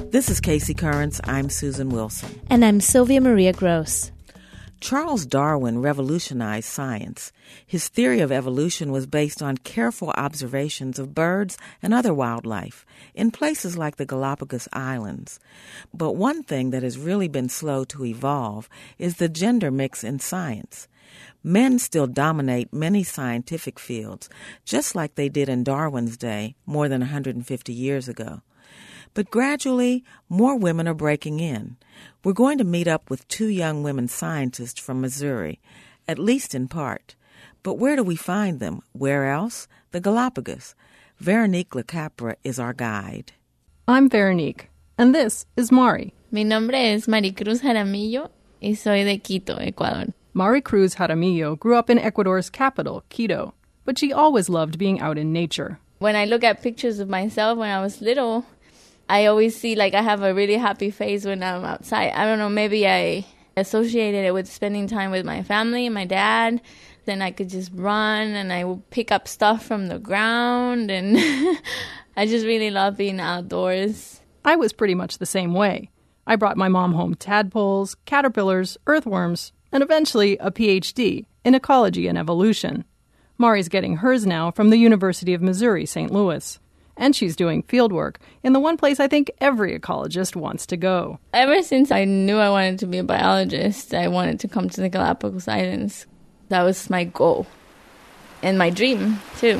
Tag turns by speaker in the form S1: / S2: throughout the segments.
S1: This is Casey Currents. I'm Susan Wilson.
S2: And I'm Sylvia Maria Gross.
S1: Charles Darwin revolutionized science. His theory of evolution was based on careful observations of birds and other wildlife in places like the Galapagos Islands. But one thing that has really been slow to evolve is the gender mix in science. Men still dominate many scientific fields, just like they did in Darwin's day more than 150 years ago. But gradually, more women are breaking in. We're going to meet up with two young women scientists from Missouri, at least in part. But where do we find them? Where else? The Galapagos. Veronique LeCapra is our guide.
S3: I'm Veronique, and this is Mari.
S4: Mi nombre es Maricruz Jaramillo y soy de Quito, Ecuador.
S3: Maricruz Jaramillo grew up in Ecuador's capital, Quito, but she always loved being out in nature.
S4: When I look at pictures of myself when I was little, I always see like I have a really happy face when I'm outside. I don't know, maybe I associated it with spending time with my family, my dad. Then I could just run and I would pick up stuff from the ground, and I just really love being outdoors.
S3: I was pretty much the same way. I brought my mom home tadpoles, caterpillars, earthworms, and eventually a PhD in ecology and evolution. Mari's getting hers now from the University of Missouri, St. Louis. And she's doing fieldwork in the one place I think every ecologist wants to go.
S4: Ever since I knew I wanted to be a biologist, I wanted to come to the Galapagos Islands. That was my goal and my dream, too.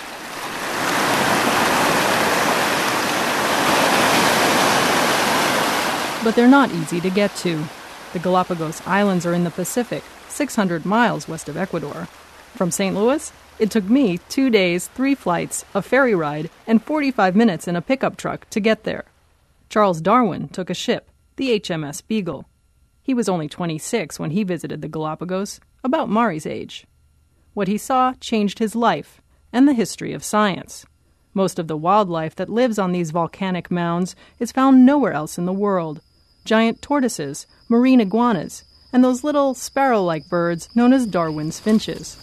S3: But they're not easy to get to. The Galapagos Islands are in the Pacific, 600 miles west of Ecuador. From St. Louis, it took me 2 days, 3 flights, a ferry ride, and 45 minutes in a pickup truck to get there. Charles Darwin took a ship, the HMS Beagle. He was only 26 when he visited the Galapagos, about Mari's age. What he saw changed his life and the history of science. Most of the wildlife that lives on these volcanic mounds is found nowhere else in the world. Giant tortoises, marine iguanas, and those little sparrow-like birds known as Darwin's finches.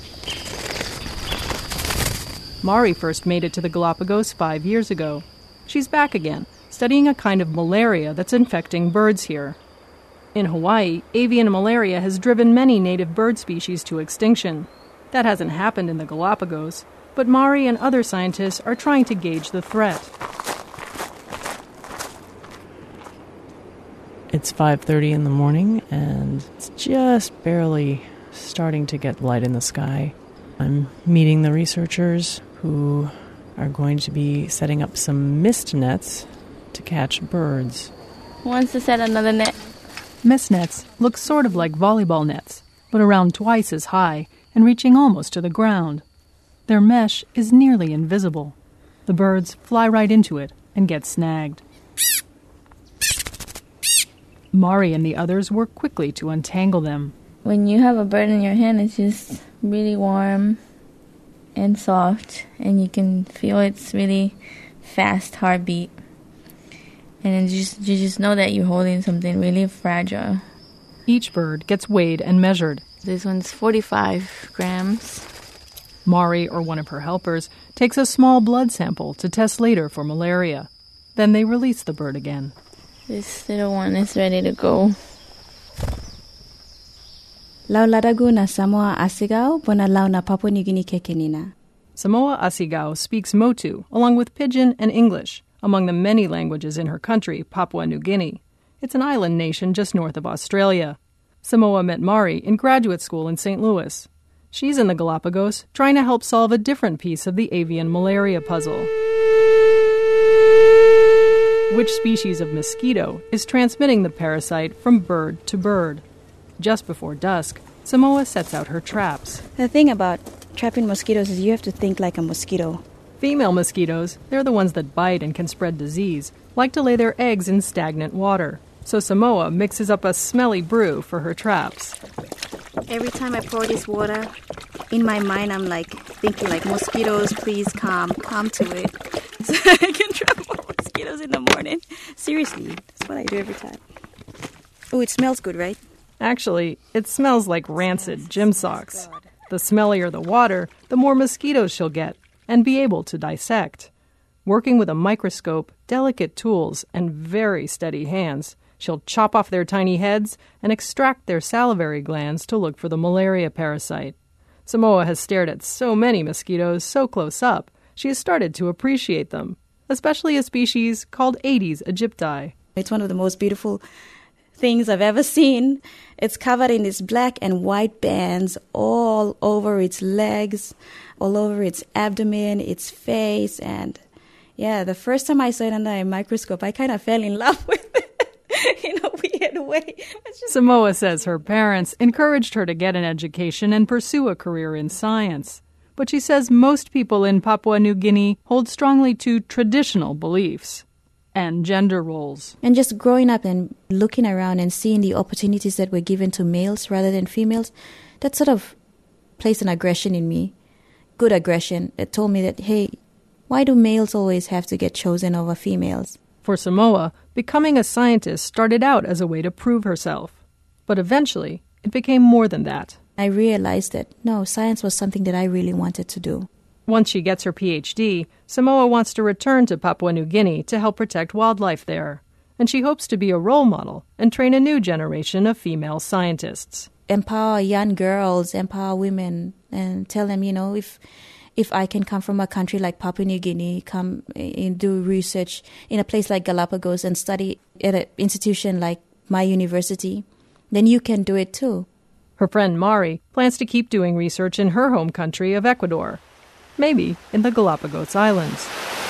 S3: Mari first made it to the Galapagos 5 years ago. She's back again, studying a kind of malaria that's infecting birds here. In Hawaii, avian malaria has driven many native bird species to extinction. That hasn't happened in the Galapagos, but Mari and other scientists are trying to gauge the threat.
S5: It's 5:30 in the morning, and it's just barely starting to get light in the sky. I'm meeting the researchers who are going to be setting up some mist nets to catch birds.
S4: Who wants to set another net?
S3: Mist nets look sort of like volleyball nets, but around twice as high and reaching almost to the ground. Their mesh is nearly invisible. The birds fly right into it and get snagged. Mari and the others work quickly to untangle them.
S4: When you have a bird in your hand, it's just really warm and soft, and you can feel its really fast heartbeat. And you just know that you're holding something really fragile.
S3: Each bird gets weighed and measured.
S4: This one's 45 grams.
S3: Mari, or one of her helpers, takes a small blood sample to test later for malaria. Then they release the bird again.
S4: This little one is ready to go.
S6: Lauladagu na Samoa Asigao, bona lau na Papua New Guinea kekenina.
S3: Samoa Asigao speaks Motu, along with Pidgin and English, among the many languages in her country, Papua New Guinea. It's an island nation just north of Australia. Samoa met Mari in graduate school in St. Louis. She's in the Galapagos, trying to help solve a different piece of the avian malaria puzzle. Which species of mosquito is transmitting the parasite from bird to bird? Just before dusk, Samoa sets out her traps.
S6: The thing about trapping mosquitoes is you have to think like a mosquito.
S3: Female mosquitoes, they're the ones that bite and can spread disease, like to lay their eggs in stagnant water. So Samoa mixes up a smelly brew for her traps.
S6: Every time I pour this water, in my mind I'm like thinking like, mosquitoes, please come to it. So I can trap more mosquitoes in the morning. Seriously, that's what I do every time. Oh, it smells good, right?
S3: Actually, it smells like rancid gym socks. The smellier the water, the more mosquitoes she'll get and be able to dissect. Working with a microscope, delicate tools, and very steady hands, she'll chop off their tiny heads and extract their salivary glands to look for the malaria parasite. Samoa has stared at so many mosquitoes so close up, she has started to appreciate them, especially a species called Aedes aegypti.
S6: It's one of the most beautiful things I've ever seen. It's covered in these black and white bands all over its legs, all over its abdomen, its face. And yeah, the first time I saw it under a microscope, I kind of fell in love with it in a weird way.
S3: Samoa says her parents encouraged her to get an education and pursue a career in science. But she says most people in Papua New Guinea hold strongly to traditional beliefs and gender roles.
S6: And just growing up and looking around and seeing the opportunities that were given to males rather than females, that sort of placed an aggression in me, good aggression, that told me that, hey, why do males always have to get chosen over females?
S3: For Samoa, becoming a scientist started out as a way to prove herself. But eventually, it became more than that.
S6: I realized that, no, science was something that I really wanted to do.
S3: Once she gets her PhD, Samoa wants to return to Papua New Guinea to help protect wildlife there. And she hopes to be a role model and train a new generation of female scientists.
S6: Empower young girls, empower women, and tell them, if I can come from a country like Papua New Guinea, come and do research in a place like Galapagos and study at an institution like my university, then you can do it too.
S3: Her friend Mari plans to keep doing research in her home country of Ecuador, maybe in the Galapagos Islands.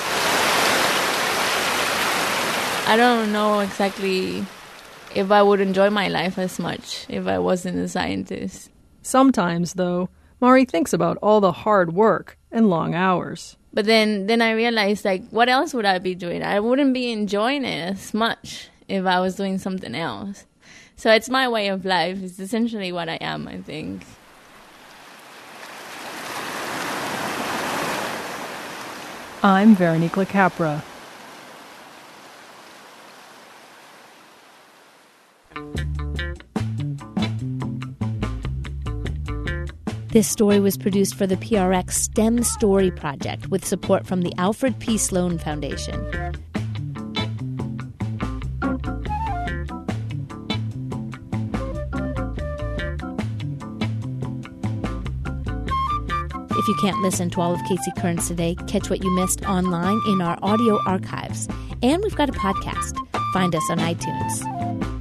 S4: I don't know exactly if I would enjoy my life as much if I wasn't a scientist.
S3: Sometimes, though, Mari thinks about all the hard work and long hours.
S4: But then I realized, what else would I be doing? I wouldn't be enjoying it as much if I was doing something else. So it's my way of life. It's essentially what I am, I think.
S3: I'm Veronique LaCapra.
S2: This story was produced for the PRX STEM Story Project with support from the Alfred P. Sloan Foundation. If you can't listen to all of Casey Kearns Today, catch what you missed online in our audio archives. And we've got a podcast. Find us on iTunes.